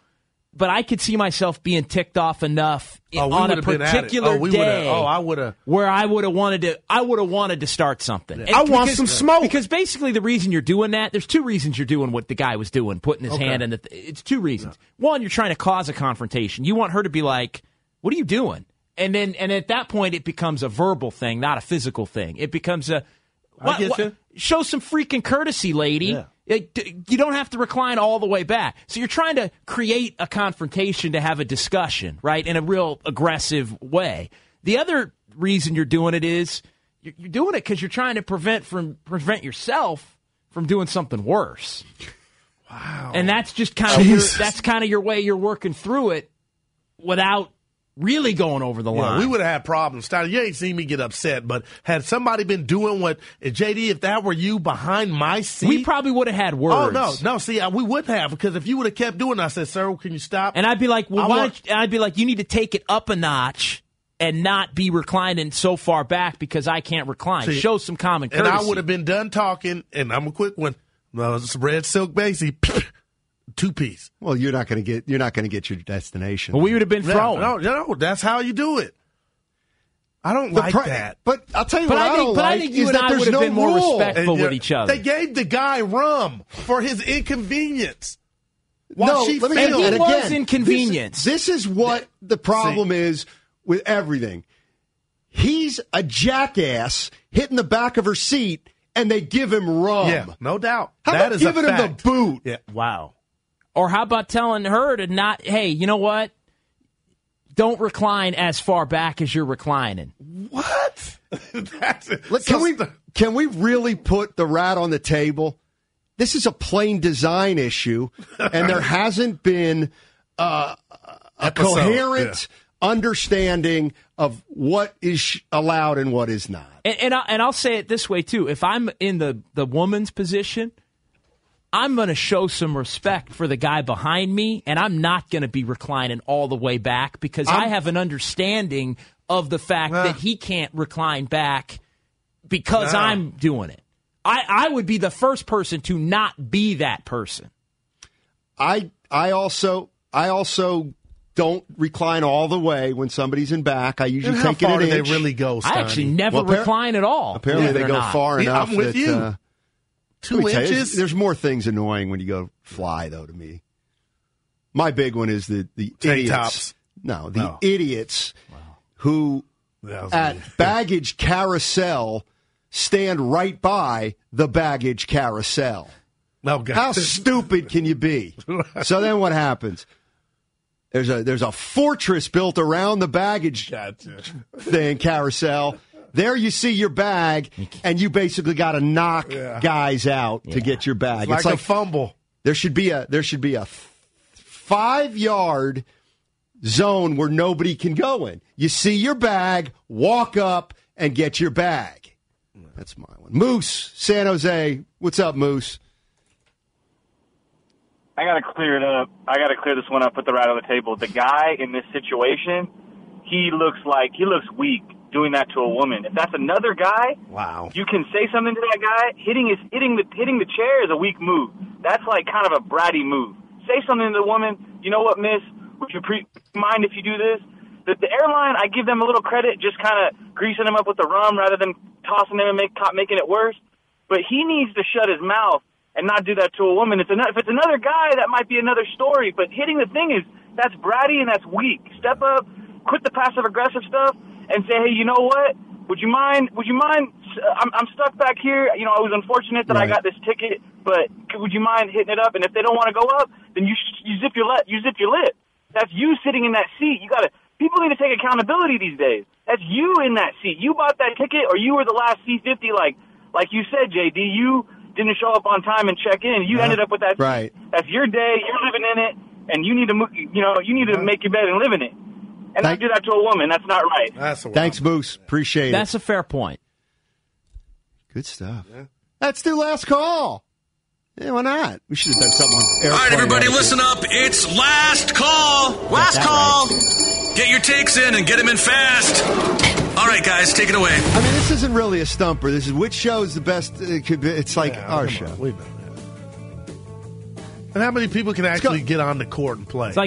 Speaker 6: but I could see myself being ticked off enough on a particular day.
Speaker 5: I would have.
Speaker 6: Where I would have wanted to start something.
Speaker 5: Yeah. I want some smoke.
Speaker 6: Because basically the reason you're doing that, there's two reasons you're doing what the guy was doing, putting his hand in it's two reasons. Yeah. One, you're trying to cause a confrontation. You want her to be like, what are you doing? And at that point, it becomes a verbal thing, not a physical thing. It becomes show some freaking courtesy, lady. Yeah. You don't have to recline all the way back. So you're trying to create a confrontation to have a discussion, right, in a real aggressive way. The other reason you're doing it is you're doing it because you're trying to prevent yourself from doing something worse.
Speaker 5: Wow.
Speaker 6: And that's just kind of your way you're working through it without really going over the line.
Speaker 5: We would have had problems. Steiner, you ain't seen me get upset, but had somebody been doing what, JD, if that were you behind my seat?
Speaker 6: We probably would have had words.
Speaker 5: Oh, no, see, we would have, because if you would have kept doing it, I said, sir, can you stop?
Speaker 6: And I'd be like, you need to take it up a notch and not be reclining so far back because I can't recline.
Speaker 5: See,
Speaker 6: show some common courtesy.
Speaker 5: And I would have been done talking, and I'm a quick one. No, it's red silk Basie. 2-piece.
Speaker 4: Well, you're not going to get your destination.
Speaker 6: Well, we would have been thrown.
Speaker 5: No, that's how you do it. I don't like that.
Speaker 4: But I'll tell you what I don't like.
Speaker 6: I think you and I would have been more respectful with each other.
Speaker 5: They gave the guy rum for his inconvenience.
Speaker 6: He was inconvenienced.
Speaker 4: This is what the problem is with everything. He's a jackass hitting the back of her seat, and they give him rum.
Speaker 5: Yeah, no doubt.
Speaker 4: How about giving him the boot?
Speaker 5: Yeah. Wow.
Speaker 6: Or how about telling her to not, hey, you know what? Don't recline as far back as you're reclining.
Speaker 5: What?
Speaker 4: Can we really put the rat on the table? This is a plain design issue, and there hasn't been a coherent understanding of what is allowed and what is not.
Speaker 6: And I'll say it this way, too. If I'm in the woman's position, I'm going to show some respect for the guy behind me, and I'm not going to be reclining all the way back because I have an understanding of the fact that he can't recline back because I'm doing it. I would be the first person to not be that person.
Speaker 4: I also don't recline all the way when somebody's in back. I usually take it an inch.
Speaker 5: How far do they really go, Steiny?
Speaker 6: I actually never recline at all.
Speaker 4: Apparently they go far enough.
Speaker 5: I'm with you. 2 inches?
Speaker 4: There's more things annoying when you go fly, though, to me. My big one is the idiots.
Speaker 5: Tops.
Speaker 4: No, idiots who at baggage carousel stand right by the baggage carousel.
Speaker 5: Oh, God.
Speaker 4: How stupid can you be? So then what happens? There's a fortress built around the baggage thing carousel. There you see your bag, and you basically got to knock guys out to get your bag.
Speaker 5: It's like a fumble.
Speaker 4: There should be a 5-yard zone where nobody can go in. You see your bag, walk up, and get your bag. That's my one. Moose, San Jose. What's up, Moose?
Speaker 16: I got to clear it up. I got to clear this one up, put the rat on the table. The guy in this situation, he looks weak doing that to a woman. If that's another guy, you can say something to that guy. Hitting the chair is a weak move. That's like kind of a bratty move. Say something to the woman. You know what, miss? Would you mind if you do this? The airline, I give them a little credit, just kind of greasing them up with the rum rather than tossing them and making it worse. But he needs to shut his mouth and not do that to a woman. If it's another guy, that might be another story. But hitting the thing that's bratty and that's weak. Step up, quit the passive aggressive stuff, and say, hey, you know what? Would you mind? I'm stuck back here. You know, it was unfortunate that I got this ticket, but would you mind hitting it up? And if they don't want to go up, then you zip your lip. That's you sitting in that seat. People need to take accountability these days. That's you in that seat. You bought that ticket, or you were the last C-50, like you said, JD. You didn't show up on time and check in. You ended up with that.
Speaker 4: Right.
Speaker 16: That's your day. You're living in it, and you need to make your bed and live in it. And not do that to a woman. That's not right.
Speaker 4: Thanks, Moose. Appreciate it.
Speaker 6: That's a fair point.
Speaker 4: Good stuff. Yeah. Let's do last call. Yeah, why not? We should have done something on air.
Speaker 3: All right, everybody, listen up. It's last call. Last call. Right. Get your takes in and get them in fast. All right, guys, take it away.
Speaker 4: I mean, this isn't really a stumper. This is which show is the best. It's like our show.
Speaker 5: And how many people can actually get on the court and play?
Speaker 6: It's like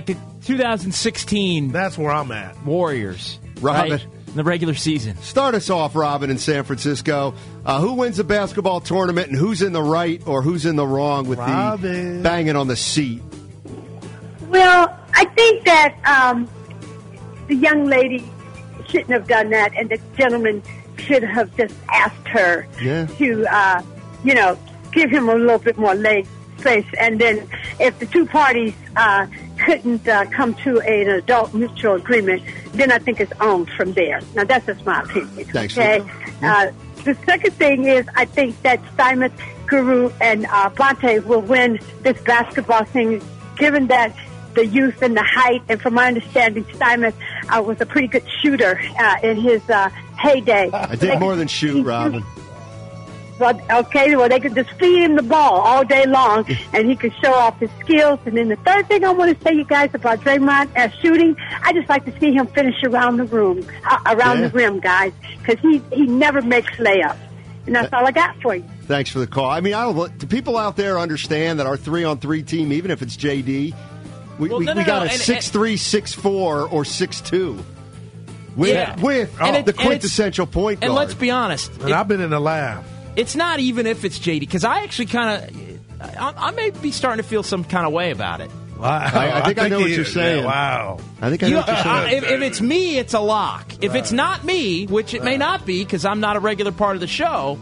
Speaker 6: 2016.
Speaker 5: That's where I'm at.
Speaker 6: Warriors.
Speaker 4: Robin.
Speaker 6: Right? In the regular season.
Speaker 4: Start us off, Robin, in San Francisco. Who wins the basketball tournament and who's in the right or who's in the wrong with the banging on the seat?
Speaker 17: Well, I think that the young lady shouldn't have done that, and the gentleman should have just asked her to, give him a little bit more leg space. And then if the two parties couldn't come to an adult mutual agreement, then I think it's on from there. Now, that's just my opinion.
Speaker 4: Thanks.
Speaker 17: Okay? The second thing is I think that Steinmetz, Guru, and Bonte will win this basketball thing, given that the youth and the height, and from my understanding, Steinmetz was a pretty good shooter in his heyday.
Speaker 4: I did more than shoot, Robin.
Speaker 17: Well, they could just feed him the ball all day long, and he could show off his skills. And then the third thing I want to say, you guys, about Draymond shooting, I just like to see him finish around the rim, guys, because he never makes layups. And that's all I got for you.
Speaker 4: Thanks for the call. I mean, do people out there understand that our 3-on-3 team, even if it's JD, we got a 6'3", 6'4", or 6'2", with the quintessential point guard.
Speaker 6: And let's be honest.
Speaker 5: And I've been in the lab.
Speaker 6: It's not even if it's JD, because I actually I may be starting to feel some kind of way about it.
Speaker 5: Wow.
Speaker 4: I think I know what you're saying.
Speaker 5: Yeah, wow.
Speaker 4: I think I know what you're saying.
Speaker 6: If it's me, it's a lock. If it's not me, which it may not be because I'm not a regular part of the show,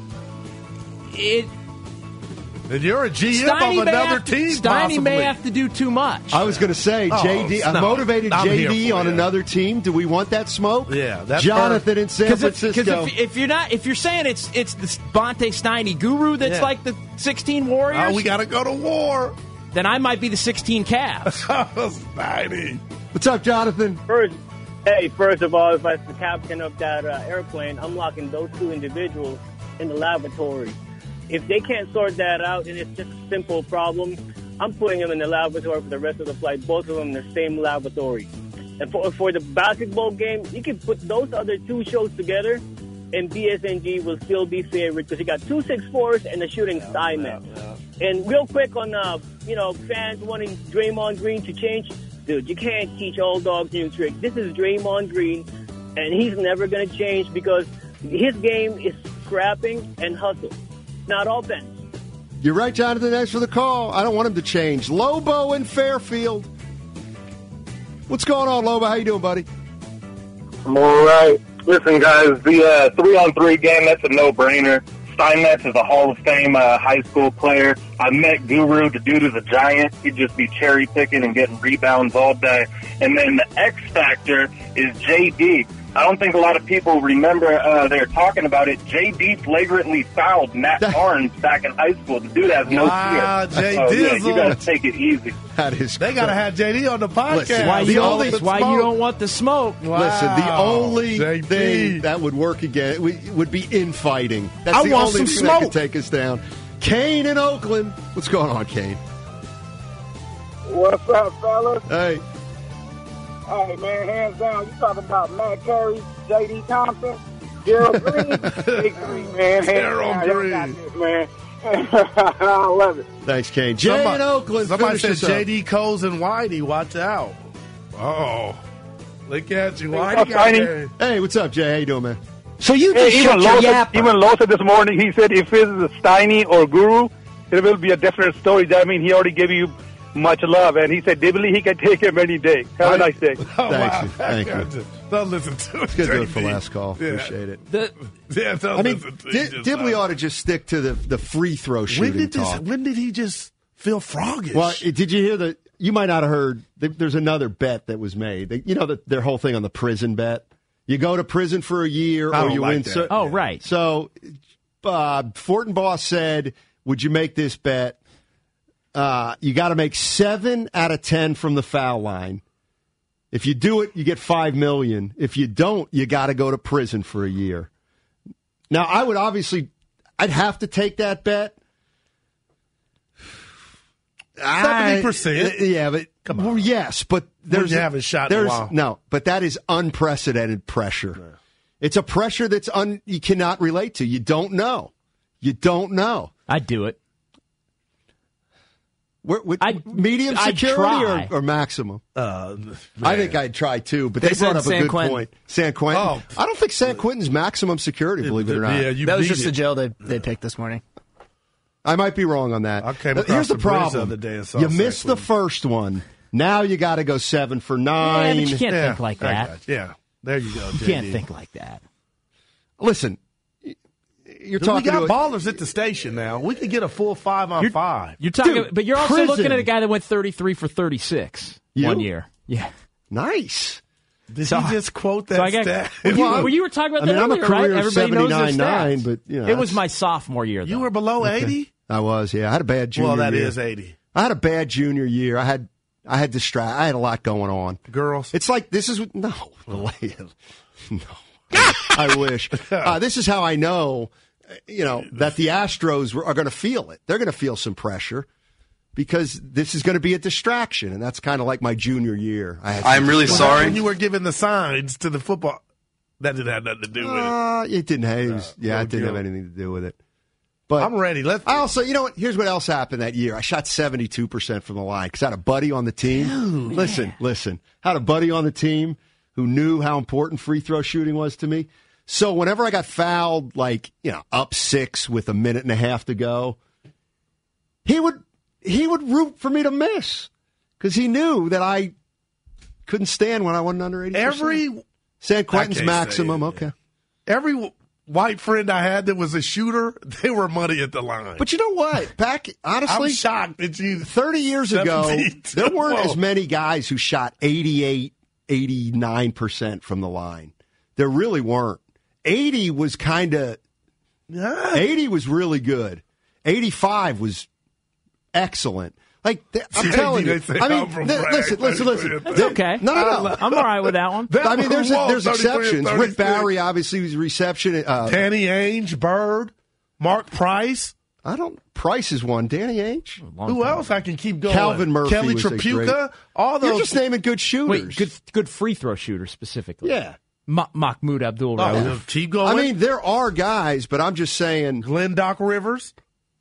Speaker 5: and you're a GM of another team,
Speaker 6: Steiny may have to do too much.
Speaker 4: I was going to say, JD, a motivated JD on another team. Do we want that smoke?
Speaker 5: Yeah, that's
Speaker 4: Jonathan in San Francisco.
Speaker 6: Because if you're saying it's the Bonte Steiny Guru that's like the 16 Warriors,
Speaker 5: we got to go to war.
Speaker 6: Then I might be the 16 Cavs.
Speaker 5: Steiny.
Speaker 4: What's up, Jonathan?
Speaker 18: First of all, if I was the captain of that airplane, I'm locking those two individuals in the lavatory. If they can't sort that out and it's just a simple problem, I'm putting them in the lavatory for the rest of the flight, both of them in the same lavatory. And for the basketball game, you can put those other two shows together, and BSNG will still be favored because you got 2 6'4s and a shooting Steinmetz. And real quick on, fans wanting Draymond Green to change, dude, you can't teach old dogs new tricks. This is Draymond Green, and he's never going to change because his game is scrapping and hustle. Not offense.
Speaker 4: You're right, Jonathan. Thanks for the call. I don't want him to change. Lobo in Fairfield. What's going on, Lobo? How you doing, buddy?
Speaker 19: I'm all right. Listen, guys, the 3-on-3 game, that's a no-brainer. Steinmetz is a Hall of Fame high school player. I met Guru. The dude is a giant. He'd just be cherry-picking and getting rebounds all day. And then the X factor is JD. I don't think a lot of people remember they're talking about it. JD flagrantly fouled Matt Barnes back in high school. The dude has no fear.
Speaker 5: JD,
Speaker 19: you got to take it easy.
Speaker 4: That is.
Speaker 5: They got to have JD on the podcast.
Speaker 4: Listen,
Speaker 6: why you don't want the smoke?
Speaker 5: Wow.
Speaker 4: Listen, the only
Speaker 5: JD.
Speaker 4: thing that would work again would be infighting. That's
Speaker 5: I
Speaker 4: the
Speaker 5: want
Speaker 4: only
Speaker 5: some
Speaker 4: thing
Speaker 5: smoke.
Speaker 4: that could take us down. Kane in Oakland. What's going on, Kane?
Speaker 20: What's up, fellas?
Speaker 4: Hey.
Speaker 20: Hey, man, hands down, you talking about Matt Curry, J.D. Thompson, Gerald Green? Big Green, man.
Speaker 5: Gerald Green.
Speaker 20: Man. I love it.
Speaker 4: Thanks, Kane. Jay in Oakland.
Speaker 5: Somebody
Speaker 4: finish
Speaker 5: said
Speaker 4: this up.
Speaker 5: J.D. Coles and Whitey, watch out. Oh, look at you,
Speaker 19: What's
Speaker 5: Whitey.
Speaker 19: up, Tiny?
Speaker 4: Hey, what's up, Jay? How you doing, man?
Speaker 13: So you just shut your yapper.
Speaker 12: Even Lowe said this morning, he said if it's a Steiny or Guru, it will be a different story. That means he already gave you much love, and he said, Dibley, he can take him any day. Have a nice day.
Speaker 4: Thank you.
Speaker 5: Don't listen to it.
Speaker 4: It's good to do it for last call.
Speaker 5: Yeah.
Speaker 4: Appreciate it.
Speaker 5: Don't listen to it.
Speaker 4: Dibley ought to just stick to the free throw shooting talk.
Speaker 5: When did he just feel froggish?
Speaker 4: Well, did you hear you might not have heard, there's another bet that was made. Their whole thing on the prison bet. You go to prison for a year or you win.
Speaker 6: Right.
Speaker 4: So Fortenbaugh said, would you make this bet? You got to make 7 out of 10 from the foul line. If you do it, you get $5 million. If you don't, you got to go to prison for a year. Now, I'd have to take that bet.
Speaker 5: 70%.
Speaker 4: Yeah, but come on. Well, yes, but
Speaker 5: you haven't shot in a while.
Speaker 4: No, but that is unprecedented pressure. Yeah. It's a pressure that's you cannot relate to. You don't know. You don't know.
Speaker 6: I'd do it.
Speaker 4: Medium security or maximum? I think I'd try too, but they brought up a good point. San Quentin. Oh. I don't think San Quentin's maximum security, believe it or not.
Speaker 21: Yeah, that was just the jail they picked this morning.
Speaker 4: I might be wrong on that.
Speaker 5: Here's
Speaker 4: the problem. You missed the first one. Now you got to go 7 for 9.
Speaker 6: Yeah, but you can't think like that.
Speaker 5: Yeah, there you go.
Speaker 6: You can't think like that.
Speaker 4: Listen, you're talking.
Speaker 5: We got ballers at the station now. We could get a full 5-on-5.
Speaker 6: You're talking, but you're also looking at a guy that went 33 for 36 one year. Yeah,
Speaker 4: nice.
Speaker 5: Did he just quote that stat?
Speaker 6: Well, you were talking about that earlier, right? Everybody knows their stats.
Speaker 4: But
Speaker 6: it was my sophomore year.
Speaker 5: You were below 80.
Speaker 4: I was. Yeah, I had a bad junior year.
Speaker 5: Well, that is 80.
Speaker 4: I had a bad junior year. I had I had a lot going on.
Speaker 5: Girls?
Speaker 4: It's like, this is, no. I wish. This is how I know, that the Astros are going to feel it. They're going to feel some pressure because this is going to be a distraction, and that's kind of like my junior year.
Speaker 3: I'm really sorry.
Speaker 5: When you were giving the signs to the football, that didn't have nothing to do with it.
Speaker 4: It didn't have, it didn't have anything to do with it. But
Speaker 5: I'm ready.
Speaker 4: I also, here's what else happened that year. I shot 72% from the line because I had a buddy on the team.
Speaker 6: Dude,
Speaker 4: listen. Had a buddy on the team who knew how important free throw shooting was to me. So whenever I got fouled, up 6 with a minute and a half to go, he would root for me to miss because he knew that I couldn't stand when I wasn't under 80%. San Quentin's maximum, okay.
Speaker 5: Every white friend I had that was a shooter, they were money at the line.
Speaker 4: But you know what? Honestly,
Speaker 5: I'm shocked that
Speaker 4: 30 years ago, there weren't as many guys who shot 88, 89% from the line. There really weren't. 80 was 80 was really good. 85 was excellent. I'm telling you. Listen.
Speaker 6: It's okay.
Speaker 4: No.
Speaker 6: I'm all right with that one.
Speaker 4: There's exceptions. Rick Barry, obviously, was reception.
Speaker 5: Danny Ainge, Bird, Mark Price.
Speaker 4: Price is one. Danny Ainge.
Speaker 5: Who else I can keep going?
Speaker 4: Calvin Murphy.
Speaker 5: Kelly Tripucka. All those.
Speaker 4: You're just naming good shooters.
Speaker 6: Wait, good free throw shooters specifically.
Speaker 4: Yeah.
Speaker 6: Mahmoud Abdul-Rauf.
Speaker 5: Keep going.
Speaker 4: There are guys, but I'm just saying.
Speaker 5: Glenn Doc Rivers.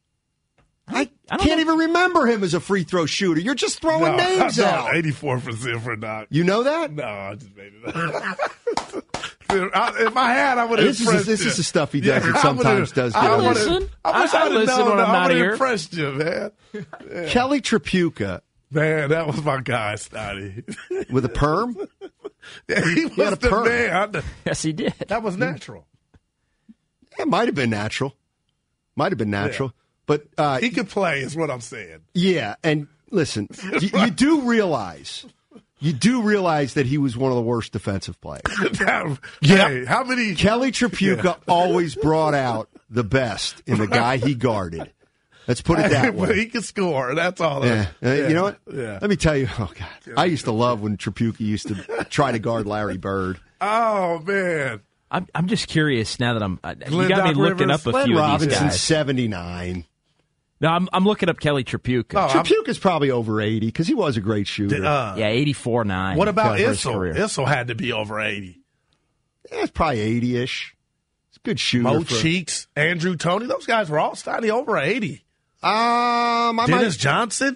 Speaker 4: I can't even remember him as a free throw shooter. You're just throwing names out.
Speaker 5: 84% for Doc.
Speaker 4: You know that?
Speaker 5: No, I just made it up. If I had, I would have impressed you.
Speaker 4: This is the stuff he does that sometimes does get
Speaker 6: I listen when I'm not here.
Speaker 5: I impressed you, man.
Speaker 4: Yeah. Kelly Tripucka.
Speaker 5: Man, that was my guy, Snotty.
Speaker 4: With a perm?
Speaker 5: Yeah, he was the perm. Man.
Speaker 6: Yes, he did.
Speaker 5: That was natural.
Speaker 4: It might have been natural. Yeah. But
Speaker 5: he could play, is what I'm saying.
Speaker 4: Yeah, and listen, you do realize that he was one of the worst defensive players.
Speaker 5: Hey, how many?
Speaker 4: Kelly Tripucka always brought out the best in the guy he guarded. Let's put it that way.
Speaker 5: He could score. That's all.
Speaker 4: You know what? Yeah. Let me tell you. Oh God, I used to love when Tripucka used to try to guard Larry Bird.
Speaker 5: Oh man.
Speaker 6: I'm just curious now that you got me looking up a few of these guys.
Speaker 4: 79.
Speaker 6: No, I'm looking up Kelly Tripucka.
Speaker 4: Tripucka's probably over 80 because he was a great shooter.
Speaker 6: 84-9.
Speaker 5: What about Issel? Issel had to be over 80.
Speaker 4: Yeah, it's probably 80-ish. It's a good shooter.
Speaker 5: Mo Cheeks, Andrew Toney, those guys were all starting over 80. Dennis Johnson?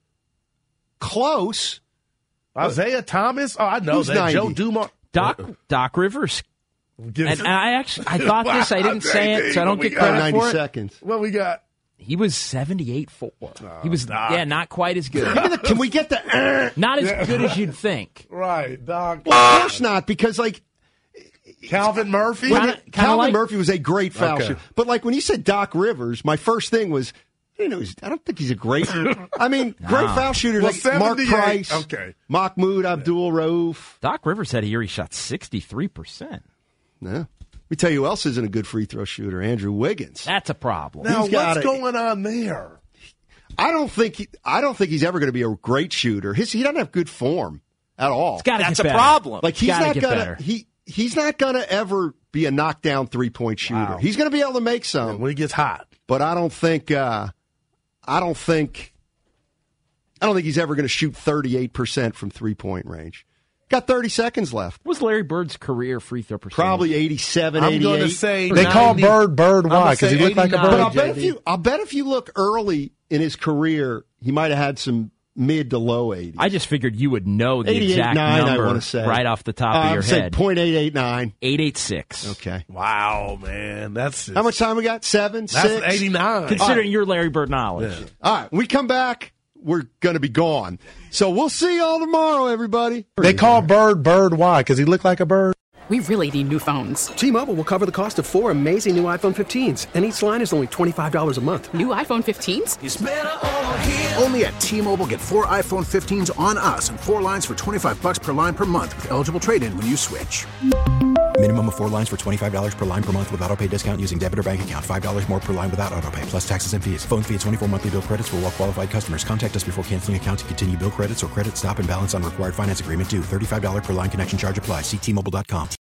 Speaker 4: Close.
Speaker 5: Isaiah Thomas? Oh, I know
Speaker 4: Who's
Speaker 5: that.
Speaker 4: 90?
Speaker 5: Joe Dumars.
Speaker 6: Doc Rivers. And I thought this. I didn't say it, so I don't get credit
Speaker 4: 90
Speaker 6: for it.
Speaker 4: seconds.
Speaker 5: What we got?
Speaker 6: He was 78-4. He was, not quite as good.
Speaker 4: Can we get the...
Speaker 6: Not as good as you'd think.
Speaker 5: Right, Doc.
Speaker 4: Well, of course not, because,
Speaker 5: Calvin Murphy?
Speaker 4: Calvin Murphy was a great foul shooter. But, when you said Doc Rivers, my first thing was, I don't think he's a great... great foul shooter like Mark Price, Mahmoud Abdul-Rauf.
Speaker 6: Doc Rivers had a year he shot 63%.
Speaker 4: Yeah. Let me tell you who else isn't a good free throw shooter. Andrew Wiggins.
Speaker 6: That's a problem.
Speaker 5: Now, what's going on there?
Speaker 4: I don't think he's ever going to be a great shooter. He doesn't have good form at all.
Speaker 6: That's a problem.
Speaker 4: He's not gonna ever be a knockdown 3-point shooter. Wow. He's gonna be able to make some
Speaker 5: when he gets hot.
Speaker 4: But I don't think he's ever going to shoot 38% from 3-point range. Got 30 seconds left.
Speaker 6: What was Larry Bird's career free throw percentage?
Speaker 4: Probably 87, 88.
Speaker 5: I'm going to say
Speaker 11: they call Bird why? Because he looked like a bird.
Speaker 4: But I'll bet if you look early in his career, he might have had some mid to low 80s.
Speaker 6: I just figured you would know the exact
Speaker 4: 88.9,
Speaker 6: number
Speaker 4: I want to say.
Speaker 6: right off the top of your head.
Speaker 4: .889.
Speaker 6: 886.
Speaker 4: Okay.
Speaker 5: Wow, man. That's
Speaker 4: How much time we got? 7,
Speaker 5: That's
Speaker 4: 6?
Speaker 5: 89.
Speaker 6: Considering your Larry Bird knowledge.
Speaker 4: Yeah. All right, when we come back, we're going to be gone. So we'll see y'all tomorrow, everybody.
Speaker 5: They call Bird why? Because he looked like a bird?
Speaker 1: We really need new phones.
Speaker 22: T-Mobile will cover the cost of 4 amazing new iPhone 15s, and each line is only $25 a month.
Speaker 1: New iPhone 15s?
Speaker 22: It's better over here.
Speaker 23: Only at T-Mobile, get 4 iPhone 15s on us and 4 lines for $25 per line per month with eligible trade-in when you switch.
Speaker 2: Minimum of 4 lines for $25 per line per month with autopay discount using debit or bank account. $5 more per line without autopay, plus taxes and fees. Phone fee at 24 monthly bill credits for well-qualified customers. Contact us before canceling account to continue bill credits or credit stop and balance on required finance agreement due. $35 per line connection charge applies. See T-Mobile.com.